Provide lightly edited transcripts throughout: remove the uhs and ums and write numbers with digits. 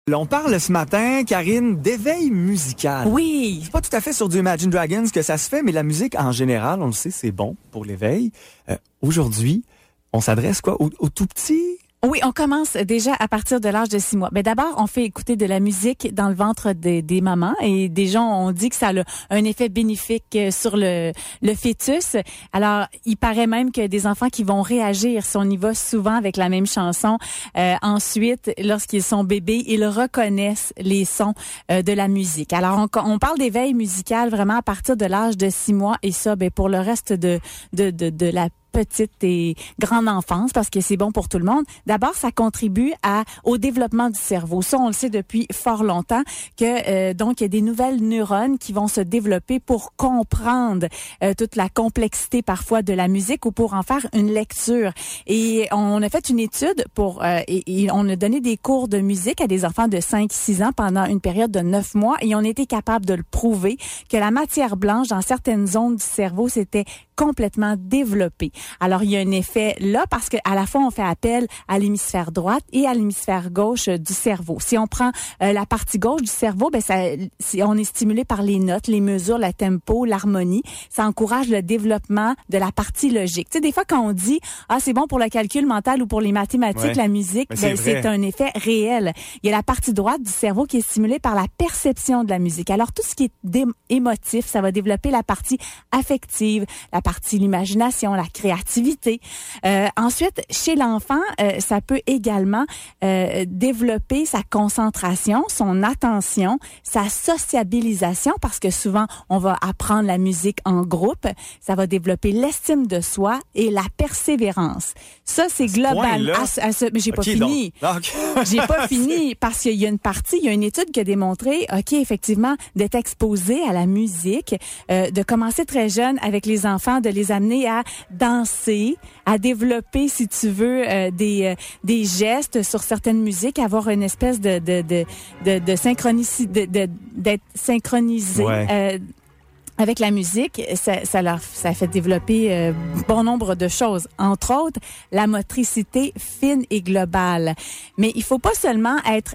Là, on parle ce matin, Karine, d'éveil musical. Oui. C'est pas tout à fait sur du Imagine Dragons que ça se fait, mais la musique en général, on le sait, c'est bon pour l'éveil. Aujourd'hui, on s'adresse quoi aux tout petits? Oui, on commence déjà à partir de l'âge de 6 mois. Mais d'abord, on fait écouter de la musique dans le ventre des mamans et des gens ont dit que ça a un effet bénéfique sur le fœtus. Alors, il paraît même que des enfants qui vont réagir si on y va souvent avec la même chanson. Ensuite, lorsqu'ils sont bébés, ils reconnaissent les sons de la musique. Alors, on parle d'éveil musical vraiment à partir de l'âge de 6 mois et ça, pour le reste de la petite et grande enfance parce que c'est bon pour tout le monde. D'abord, ça contribue au développement du cerveau. Ça, on le sait depuis fort longtemps que donc il y a des nouvelles neurones qui vont se développer pour comprendre toute la complexité parfois de la musique ou pour en faire une lecture. Et on a fait une étude et on a donné des cours de musique à des enfants de 5-6 ans pendant une période de 9 mois et on a été capable de le prouver que la matière blanche dans certaines zones du cerveau s'était complètement développée. Alors, il y a un effet là parce que à la fois, on fait appel à l'hémisphère droite et à l'hémisphère gauche du cerveau. Si on prend la partie gauche du cerveau, on est stimulé par les notes, les mesures, le tempo, l'harmonie. Ça encourage le développement de la partie logique. Tu sais, des fois, quand on dit « Ah, c'est bon pour le calcul mental ou pour les mathématiques, la musique », c'est un effet réel. Il y a la partie droite du cerveau qui est stimulée par la perception de la musique. Alors, tout ce qui est émotif, ça va développer la partie affective, la partie l'imagination, la créativité. Ensuite, chez l'enfant, ça peut également développer sa concentration, son attention, sa sociabilisation, parce que souvent, on va apprendre la musique en groupe. Ça va développer l'estime de soi et la persévérance. Ça, c'est global. Mais j'ai pas fini. J'ai pas fini parce qu'il y a il y a une étude qui a démontré, effectivement, d'être exposé à la musique, de commencer très jeune avec les enfants, de les amener à danser, à développer, si tu veux, des gestes sur certaines musiques, avoir une espèce de synchronicité, d'être synchronisé. Ouais. Avec la musique, ça fait développer bon nombre de choses. Entre autres, la motricité fine et globale. Mais il faut pas seulement être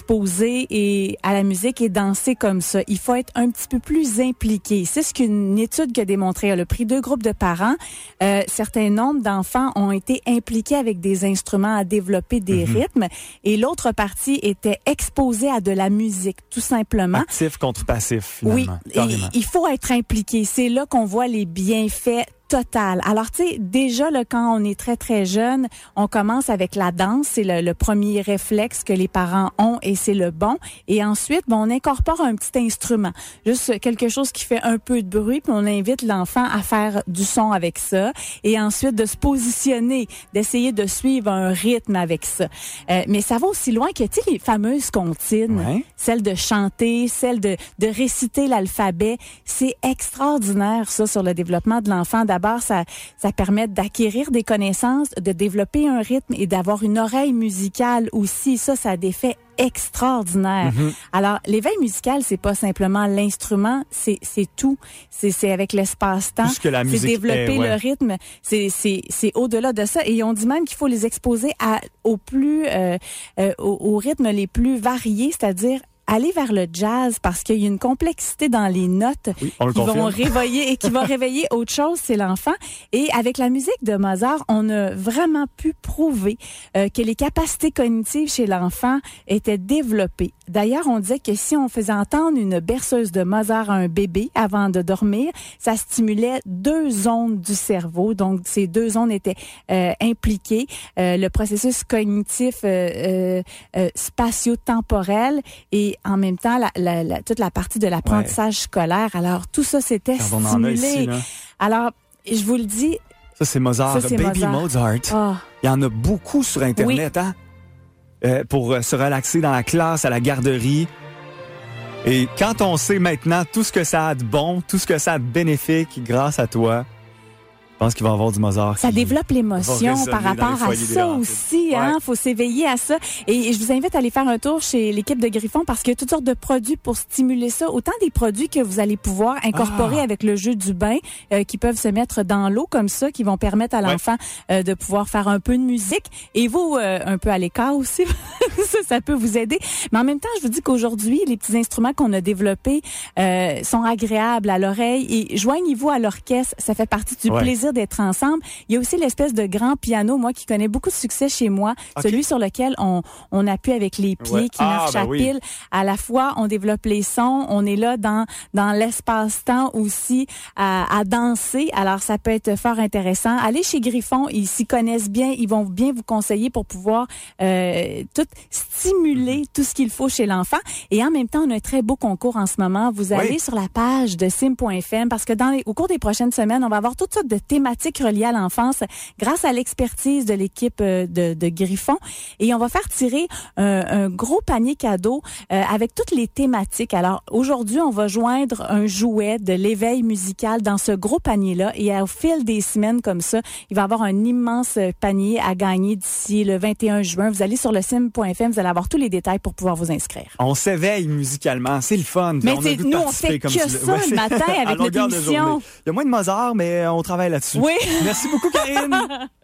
exposé à la musique et danser comme ça. Il faut être un petit peu plus impliqué. C'est ce qu'une étude qui a démontré. Elle a pris 2 groupes de parents. Certains nombres d'enfants ont été impliqués avec des instruments à développer des rythmes. Et l'autre partie était exposée à de la musique, tout simplement. Actif contre passif, finalement. Oui, il faut être impliqué. C'est là qu'on voit les bienfaits total. Alors, tu sais, déjà, là, quand on est très, très jeune, on commence avec la danse. C'est le premier réflexe que les parents ont et c'est le bon. Et ensuite, on incorpore un petit instrument. Juste quelque chose qui fait un peu de bruit, puis on invite l'enfant à faire du son avec ça. Et ensuite, de se positionner, d'essayer de suivre un rythme avec ça. Mais ça va aussi loin que, tu sais, les fameuses comptines, celle de chanter, celle de réciter l'alphabet. C'est extraordinaire, ça, sur le développement de l'enfant. D'abord, ça permet d'acquérir des connaissances, de développer un rythme et d'avoir une oreille musicale aussi. Ça a des effets extraordinaires. Alors, l'éveil musical, c'est pas simplement l'instrument, c'est tout. C'est avec l'espace-temps. C'est développer le rythme. C'est au-delà de ça. Et on dit même qu'il faut les exposer aux rythmes les plus variés, c'est-à-dire aller vers le jazz parce qu'il y a une complexité dans les notes qui vont réveiller autre chose, c'est l'enfant. Et avec la musique de Mozart, on a vraiment pu prouver que les capacités cognitives chez l'enfant étaient développées. D'ailleurs, on disait que si on faisait entendre une berceuse de Mozart à un bébé avant de dormir, ça stimulait 2 zones du cerveau. Donc, ces 2 zones étaient impliquées. Le processus cognitif spatio-temporel et en même temps toute la partie de l'apprentissage scolaire. Alors, tout ça, c'était stimulé. Alors, je vous le dis... Ça, c'est Mozart. Baby Mozart. Oh. Il y en a beaucoup sur Internet, hein? Pour se relaxer dans la classe, à la garderie. Et quand on sait maintenant tout ce que ça a de bon, tout ce que ça a de bénéfique grâce à toi, pense qu'il va y avoir du Mozart. Ça développe l'émotion par rapport à ça aussi. Hein? Faut s'éveiller à ça. Et je vous invite à aller faire un tour chez l'équipe de Griffon parce qu'il y a toutes sortes de produits pour stimuler ça. Autant des produits que vous allez pouvoir incorporer avec le jeu du bain qui peuvent se mettre dans l'eau comme ça, qui vont permettre à l'enfant de pouvoir faire un peu de musique. Et vous, un peu à l'écart aussi. ça peut vous aider. Mais en même temps, je vous dis qu'aujourd'hui, les petits instruments qu'on a développés sont agréables à l'oreille et joignez-vous à l'orchestre. Ça fait partie du plaisir d'être ensemble. Il y a aussi l'espèce de grand piano, moi, qui connais beaucoup de succès chez moi. Celui sur lequel on appuie avec les pieds, qui marche à pile. À la fois, on développe les sons. On est là dans l'espace-temps aussi à danser. Alors, ça peut être fort intéressant. Allez chez Griffon. Ils s'y connaissent bien. Ils vont bien vous conseiller pour pouvoir tout stimuler tout ce qu'il faut chez l'enfant. Et en même temps, on a un très beau concours en ce moment. Vous allez sur la page de sim.fm parce que au cours des prochaines semaines, on va avoir toutes sortes de thématiques reliées à l'enfance grâce à l'expertise de l'équipe de Griffon. Et on va faire tirer un gros panier cadeau avec toutes les thématiques. Alors, aujourd'hui, on va joindre un jouet de l'éveil musical dans ce gros panier-là. Et au fil des semaines comme ça, il va y avoir un immense panier à gagner d'ici le 21 juin. Vous allez sur le sim.fm, vous allez avoir tous les détails pour pouvoir vous inscrire. On s'éveille musicalement, c'est le fun. Mais nous, on fait que ça le matin avec notre émission. Il y a moins de Mozart, mais on travaille là-dessus. Oui. Merci beaucoup, Karine.